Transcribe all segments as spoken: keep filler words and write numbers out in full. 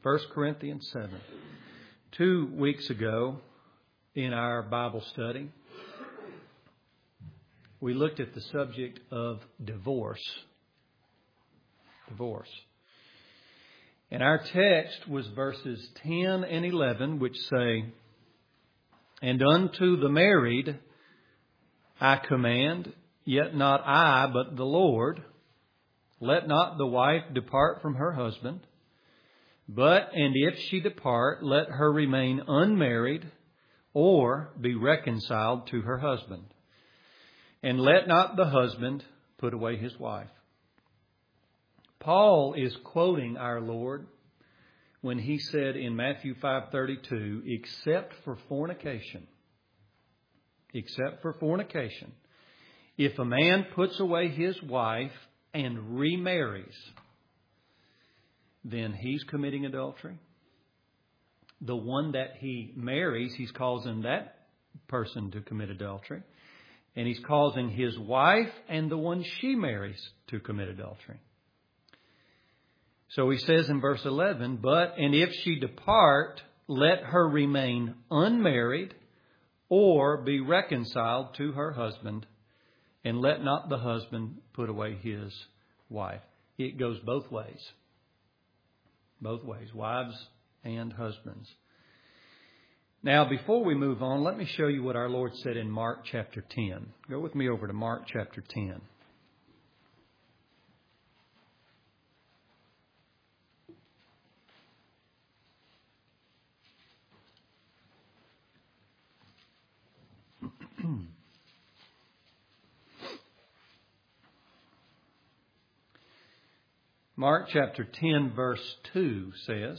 First Corinthians seven. Two weeks ago in our Bible study, we looked at the subject of divorce. Divorce. And our text was verses ten and eleven, which say, "And unto the married I command, yet not I, but the Lord, let not the wife depart from her husband. But, and if she depart, let her remain unmarried or be reconciled to her husband. And let not the husband put away his wife." Paul is quoting our Lord when he said in Matthew five thirty-two, "Except for fornication, except for fornication, if a man puts away his wife and remarries, then he's committing adultery. The one that he marries, he's causing that person to commit adultery. And he's causing his wife and the one she marries to commit adultery." So he says in verse eleven, "But, and if she depart, let her remain unmarried or be reconciled to her husband, and let not the husband put away his wife." It goes both ways. Both ways, wives and husbands. Now, before we move on, let me show you what our Lord said in Mark chapter ten. Go with me over to Mark chapter ten. Mark chapter ten verse two says,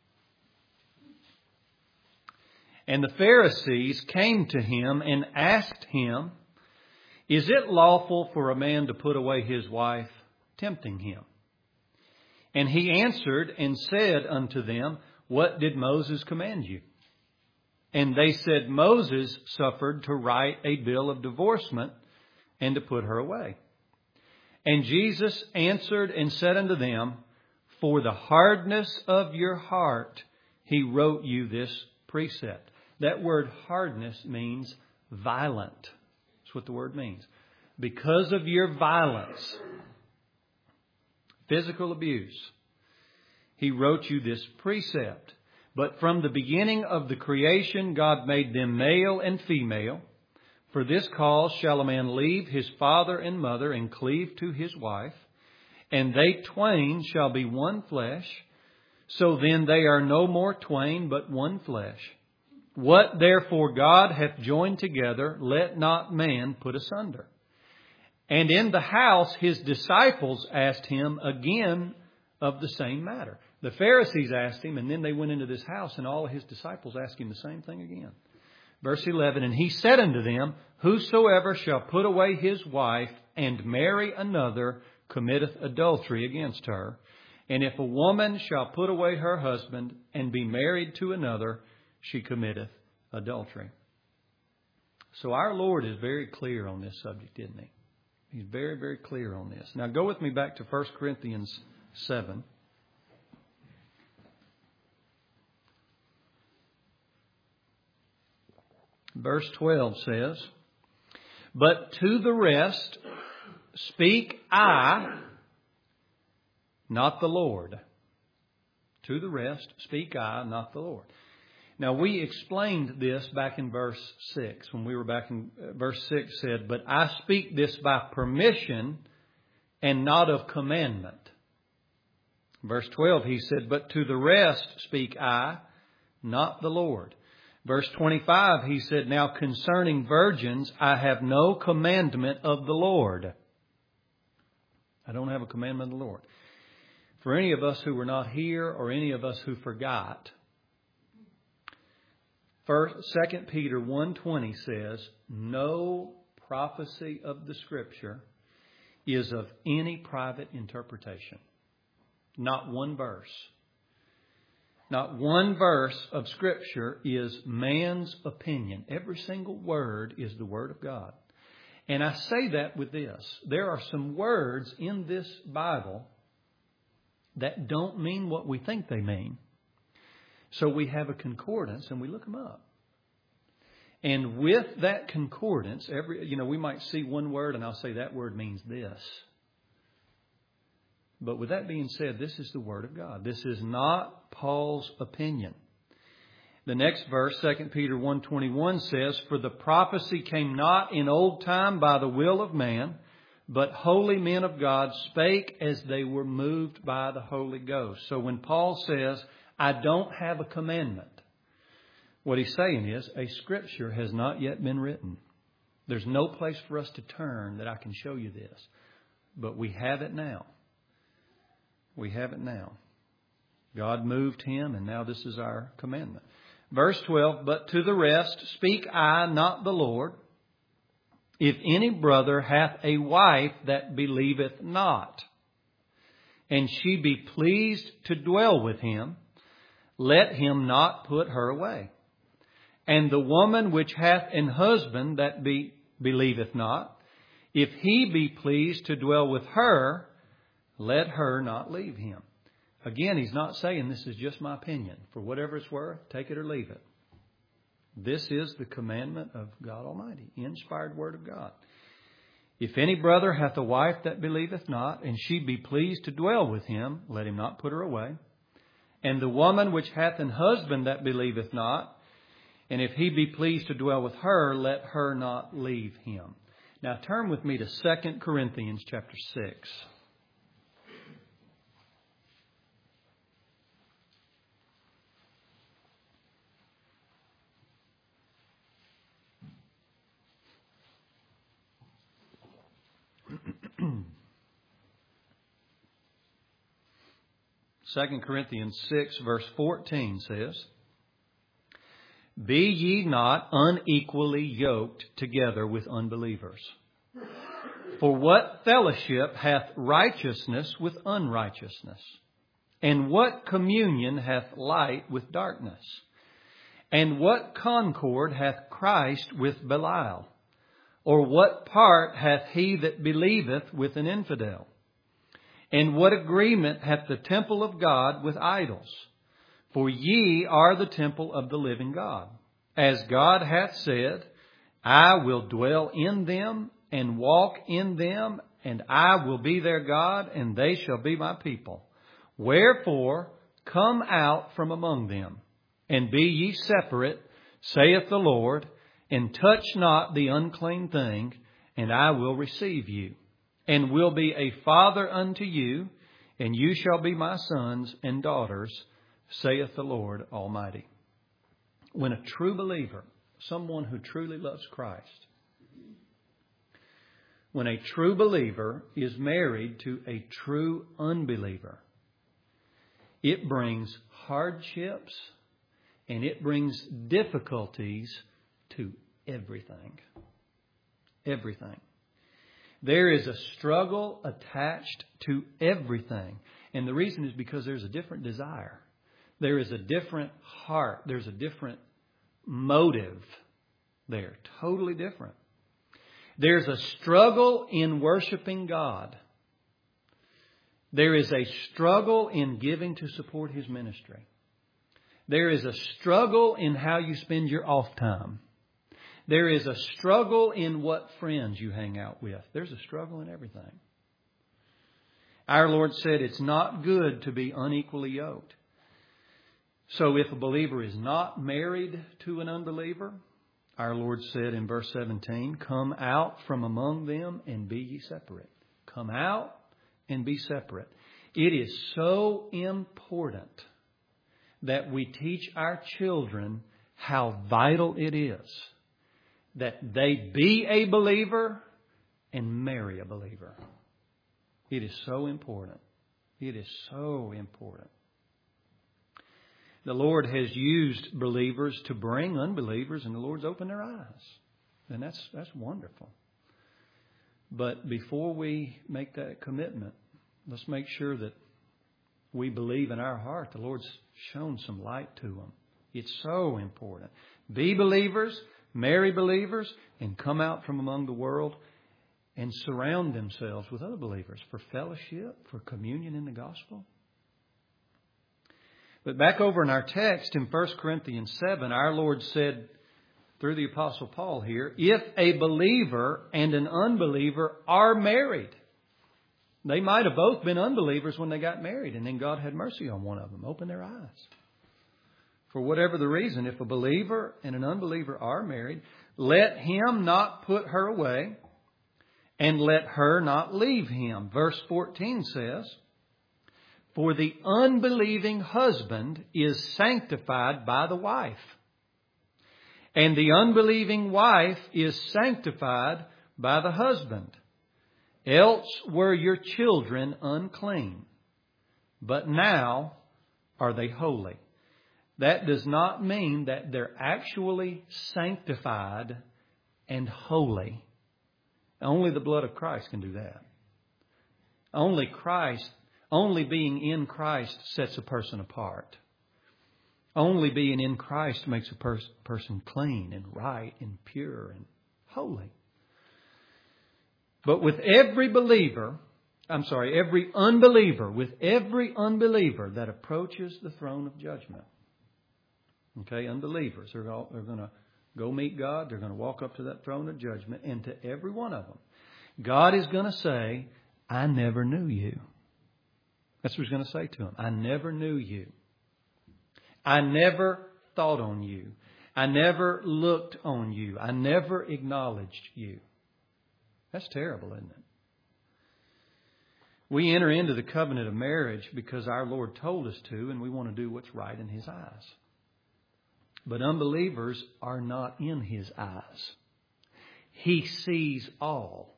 "And the Pharisees came to him and asked him, Is it lawful for a man to put away his wife? Tempting him. And he answered and said unto them, What did Moses command you? And they said, Moses suffered to write a bill of divorcement and to put her away. And Jesus answered and said unto them, For the hardness of your heart he wrote you this precept." That word hardness means violent. That's what the word means. Because of your violence, physical abuse, he wrote you this precept. But from the beginning of the creation, God made them male and female. For this cause shall a man leave his father and mother and cleave to his wife, and they twain shall be one flesh. So then they are no more twain, but one flesh. What therefore God hath joined together, let not man put asunder. And in the house his disciples asked him again of the same matter. The Pharisees asked him, and then they went into this house, and all of his disciples asked him the same thing again. Verse eleven, "And he said unto them, Whosoever shall put away his wife and marry another committeth adultery against her. And if a woman shall put away her husband and be married to another, she committeth adultery." So our Lord is very clear on this subject, isn't he? He's very, very clear on this. Now go with me back to First Corinthians seven. Verse twelve says, "But to the rest speak I, not the Lord." To the rest speak I, not the Lord. Now we explained this back in verse six. When we were back in uh, verse six said, "But I speak this by permission and not of commandment." Verse twelve he said, "But to the rest speak I, not the Lord." Verse twenty-five, he said, "Now concerning virgins, I have no commandment of the Lord." I don't have a commandment of the Lord. For any of us who were not here or any of us who forgot, First, Second Peter one twenty says, "No prophecy of the Scripture is of any private interpretation." Not one verse. Not one verse of Scripture is man's opinion. Every single word is the Word of God. And I say that with this. There are some words in this Bible that don't mean what we think they mean. So we have a concordance and we look them up. And with that concordance, every you know, we might see one word and I'll say that word means this. But with that being said, this is the Word of God. This is not Paul's opinion. The next verse, Second Peter one twenty-one says, "For the prophecy came not in old time by the will of man, but holy men of God spake as they were moved by the Holy Ghost." So when Paul says, "I don't have a commandment," what he's saying is a scripture has not yet been written. There's no place for us to turn that I can show you this. But we have it now. We have it now. God moved him, and now this is our commandment. Verse twelve, "But to the rest speak I, not the Lord. If any brother hath a wife that believeth not, and she be pleased to dwell with him, let him not put her away. And the woman which hath an husband that be, believeth not, if he be pleased to dwell with her, let her not leave him." Again, he's not saying this is just my opinion. For whatever it's worth, take it or leave it. This is the commandment of God Almighty, inspired Word of God. "If any brother hath a wife that believeth not, and she be pleased to dwell with him, let him not put her away. And the woman which hath an husband that believeth not, and if he be pleased to dwell with her, let her not leave him." Now turn with me to Second Corinthians chapter six. Second Corinthians six verse fourteen says, "Be ye not unequally yoked together with unbelievers. For what fellowship hath righteousness with unrighteousness? And what communion hath light with darkness? And what concord hath Christ with Belial? Or what part hath he that believeth with an infidel? And what agreement hath the temple of God with idols? For ye are the temple of the living God. As God hath said, I will dwell in them and walk in them, and I will be their God, and they shall be my people. Wherefore, come out from among them, and be ye separate, saith the Lord, and touch not the unclean thing, and I will receive you, and will be a father unto you, and you shall be my sons and daughters, saith the Lord Almighty." When a true believer, someone who truly loves Christ, when a true believer is married to a true unbeliever, it brings hardships and it brings difficulties to everything. Everything. There is a struggle attached to everything. And the reason is because there's a different desire. There is a different heart. There's a different motive there. Totally different. There's a struggle in worshiping God. There is a struggle in giving to support His ministry. There is a struggle in how you spend your off time. There is a struggle in what friends you hang out with. There's a struggle in everything. Our Lord said it's not good to be unequally yoked. So if a believer is not married to an unbeliever, our Lord said in verse seventeen, "Come out from among them and be ye separate." Come out and be separate. It is so important that we teach our children how vital it is that they be a believer and marry a believer. It is so important. It is so important. The Lord has used believers to bring unbelievers, and the Lord's opened their eyes. And that's that's wonderful. But before we make that commitment, let's make sure that we believe in our heart the Lord's shown some light to them. It's so important. Be believers, marry believers, and come out from among the world and surround themselves with other believers for fellowship, for communion in the gospel. But back over in our text in First Corinthians seven, our Lord said through the Apostle Paul here, if a believer and an unbeliever are married, they might have both been unbelievers when they got married, and then God had mercy on one of them, opened their eyes. For whatever the reason, if a believer and an unbeliever are married, let him not put her away, and let her not leave him. Verse fourteen says, for the unbelieving husband is sanctified by the wife, and the unbelieving wife is sanctified by the husband. Else were your children unclean, but now are they holy. That does not mean that they're actually sanctified and holy. Only the blood of Christ can do that. Only Christ, only being in Christ sets a person apart. Only being in Christ makes a pers- person clean and right and pure and holy. But with every believer, I'm sorry, every unbeliever, with every unbeliever that approaches the throne of judgment. Okay, unbelievers are all, they're going to go meet God. They're going to walk up to that throne of judgment. And to every one of them, God is going to say, I never knew you. That's what He's going to say to them. I never knew you. I never thought on you. I never looked on you. I never acknowledged you. That's terrible, isn't it? We enter into the covenant of marriage because our Lord told us to, and we want to do what's right in His eyes. But unbelievers are not in His eyes. He sees all.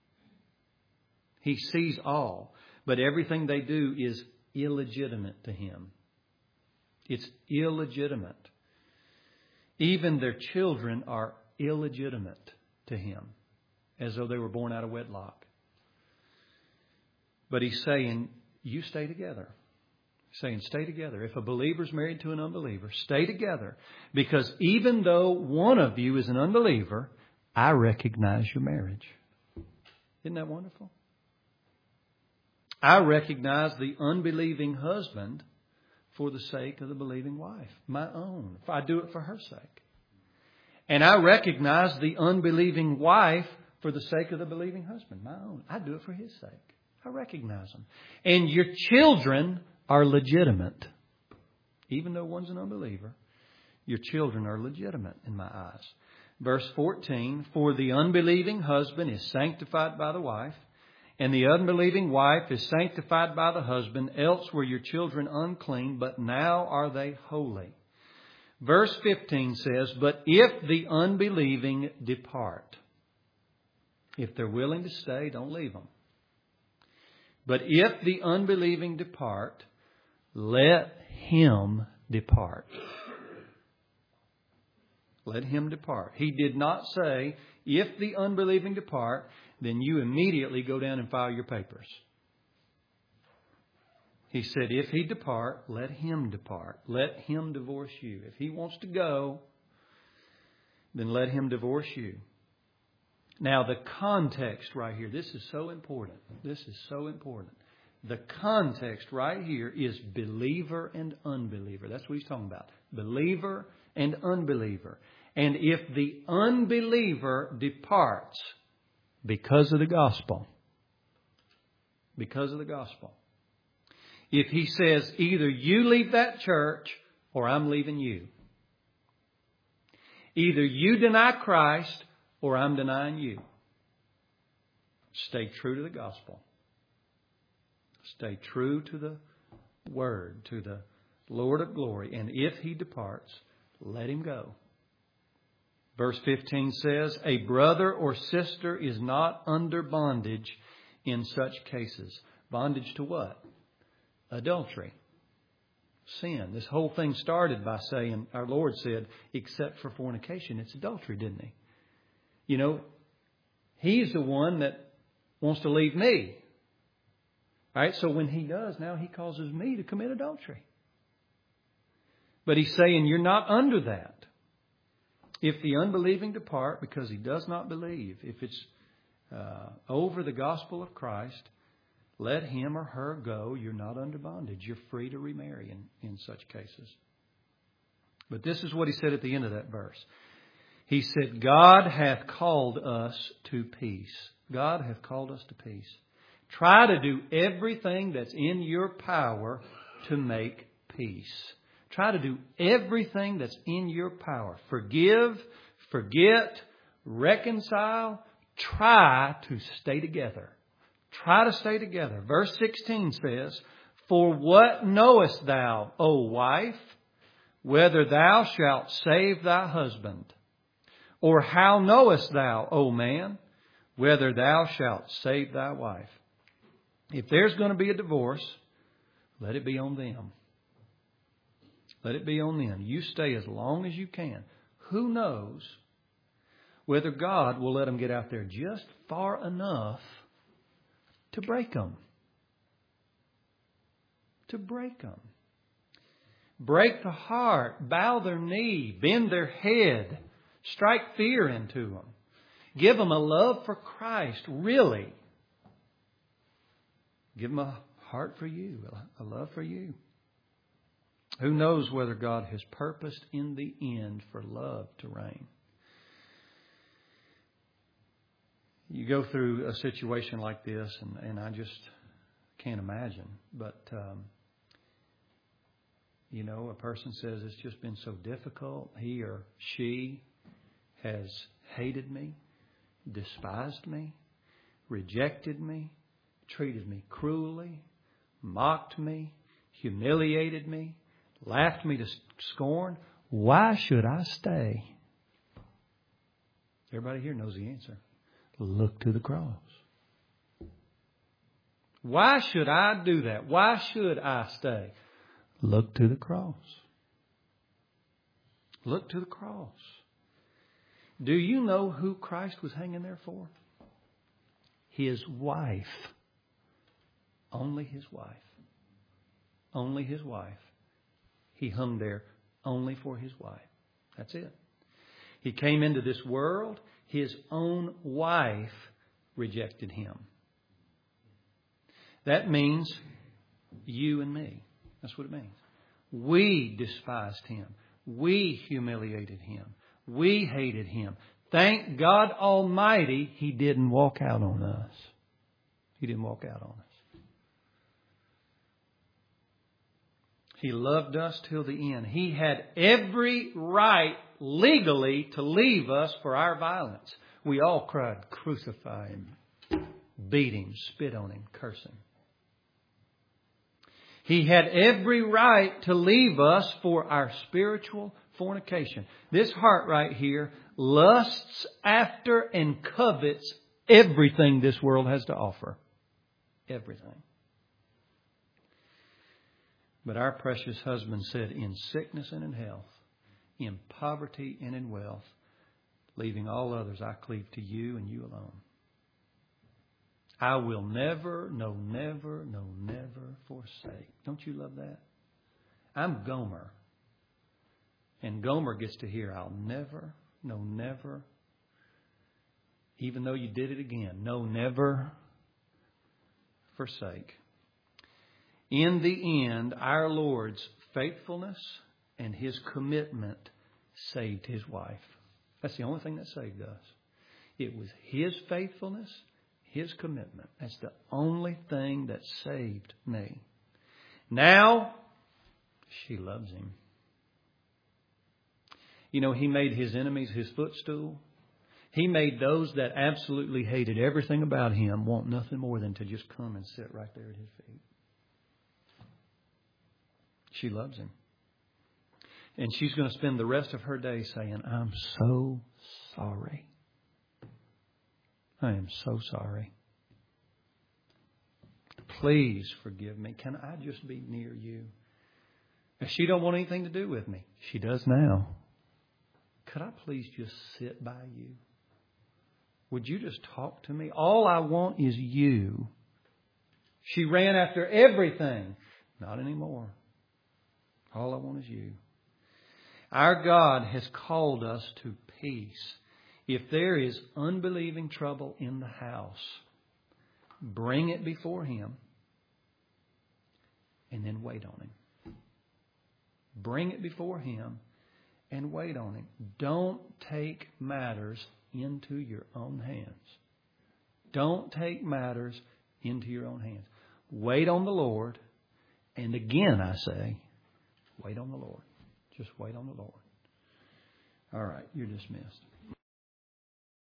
He sees all. But everything they do is illegitimate to Him. It's illegitimate. Even their children are illegitimate to Him, as though they were born out of wedlock. But He's saying, you stay together. He's saying, stay together. If a believer's married to an unbeliever, stay together. Because even though one of you is an unbeliever, I recognize your marriage. Isn't that wonderful? I recognize the unbelieving husband for the sake of the believing wife, my own. I do it for her sake. And I recognize the unbelieving wife for the sake of the believing husband, my own. I do it for his sake. I recognize them. And your children are legitimate. Even though one's an unbeliever, your children are legitimate in my eyes. Verse fourteen, for the unbelieving husband is sanctified by the wife, and the unbelieving wife is sanctified by the husband, else were your children unclean, but now are they holy. Verse fifteen says, but if the unbelieving depart, if they're willing to stay, don't leave them. But if the unbelieving depart, let him depart. Let him depart. He did not say, if the unbelieving depart, then you immediately go down and file your papers. He said, if he depart, let him depart. Let him divorce you. If he wants to go, then let him divorce you. Now, the context right here, this is so important. This is so important. The context right here is believer and unbeliever. That's what he's talking about. Believer and unbeliever. And if the unbeliever departs because of the gospel, because of the gospel, if he says, either you leave that church or I'm leaving you. Either you deny Christ or I'm denying you. Stay true to the gospel. Stay true to the word, to the Lord of glory. And if he departs, let him go. Verse fifteen says, a brother or sister is not under bondage in such cases. Bondage to what? Adultery. Sin. This whole thing started by saying, our Lord said, except for fornication. It's adultery, didn't he? You know, he's the one that wants to leave me. All right, so when he does, now he causes me to commit adultery. But he's saying you're not under that. If the unbelieving depart because he does not believe, if it's uh, over the gospel of Christ, let him or her go. You're not under bondage. You're free to remarry in, in such cases. But this is what he said at the end of that verse. He said, God hath called us to peace. God hath called us to peace. Try to do everything that's in your power to make peace. Try to do everything that's in your power. Forgive, forget, reconcile. Try to stay together. Try to stay together. Verse sixteen says, For what knowest thou, O wife, whether thou shalt save thy husband? Or how knowest thou, O man, whether thou shalt save thy wife? If there's going to be a divorce, let it be on them. Let it be on them. You stay as long as you can. Who knows whether God will let them get out there just far enough to break them. To break them. Break the heart, bow their knee, bend their head, strike fear into them. Give them a love for Christ, really. Give them a heart for you, a love for you. Who knows whether God has purposed in the end for love to reign? You go through a situation like this, and, and I just can't imagine. But, um, you know, a person says it's just been so difficult. He or she has hated me, despised me, rejected me, treated me cruelly, mocked me, humiliated me, laughed me to scorn. Why should I stay? Everybody here knows the answer. Look to the cross. Why should I do that? Why should I stay? Look to the cross. Look to the cross. Do you know who Christ was hanging there for? His wife. Only his wife. Only his wife. He hung there only for his wife. That's it. He came into this world. His own wife rejected him. That means you and me. That's what it means. We despised him. We humiliated him. We hated him. Thank God Almighty, he didn't walk out on us. He didn't walk out on us. He loved us till the end. He had every right legally to leave us for our violence. We all cried, crucify him, beat him, spit on him, curse him. He had every right to leave us for our spiritual fornication. This heart right here lusts after and covets everything this world has to offer. Everything. But our precious husband said, in sickness and in health, in poverty and in wealth, leaving all others, I cleave to you and you alone. I will never, no, never, no, never forsake. Don't you love that? I'm Gomer. And Gomer gets to hear, I'll never, no, never, even though you did it again, no, never forsake. In the end, our Lord's faithfulness and His commitment saved His wife. That's the only thing that saved us. It was His faithfulness, His commitment. That's the only thing that saved me. Now, she loves Him. You know, He made His enemies His footstool. He made those that absolutely hated everything about Him want nothing more than to just come and sit right there at His feet. She loves Him. And she's going to spend the rest of her day saying, I'm so sorry. I am so sorry. Please forgive me. Can I just be near you? If she don't want anything to do with me, she does now. Could I please just sit by you? Would you just talk to me? All I want is you. She ran after everything. Not anymore. All I want is you. Our God has called us to peace. If there is unbelieving trouble in the house, bring it before Him. and then wait on Him. Bring it before Him and wait on Him. Don't take matters into your own hands. Don't take matters into your own hands. Wait on the Lord. And again, I say, wait on the Lord. Just wait on the Lord. All right, you're dismissed.